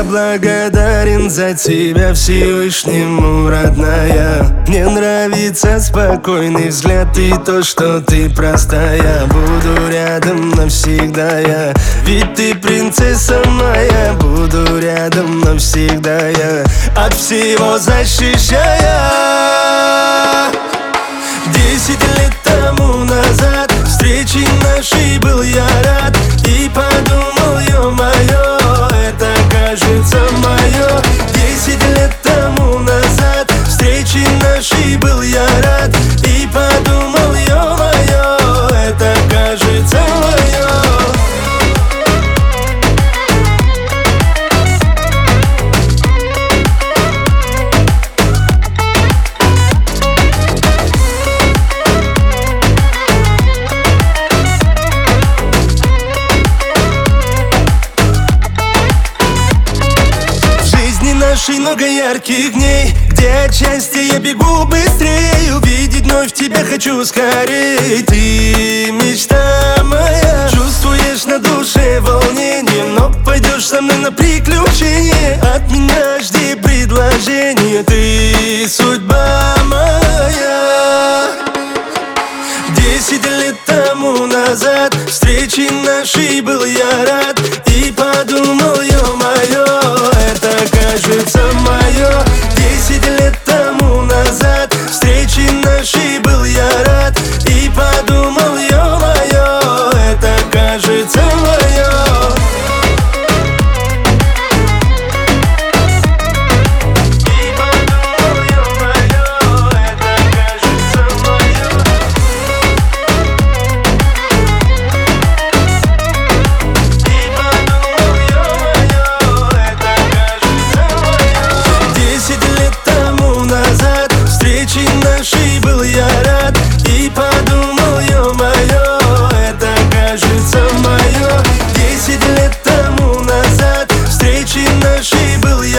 Я благодарен за тебя Всевышнему, родная. Мне нравится спокойный взгляд и то, что ты простая. Буду рядом навсегда я, ведь ты принцесса моя. Буду рядом навсегда я, от всего защищая. 10 лет тому назад встречи нашей был я рад и подумал, ё-моё, это кажется мое. 10 лет тому назад встречи нашей был я рад и подумал, ё-моё, это кажется мое. Нашей много ярких дней, где от счастья я бегу быстрее. Увидеть вновь тебя хочу скорее. Ты мечта моя, чувствуешь на душе волнение, но пойдешь со мной на приключение. От меня жди предложения, ты судьба моя. 10 лет тому назад встречи нашей был я рад и подумал, ё-моё, это кажется мое. 10 лет тому назад встречи нашей был я рад и подумал, ё-моё, это кажется мое. Нашей был я рад и подумал, ё-моё, это кажется мое. 10 лет тому назад встречи нашей был я рад.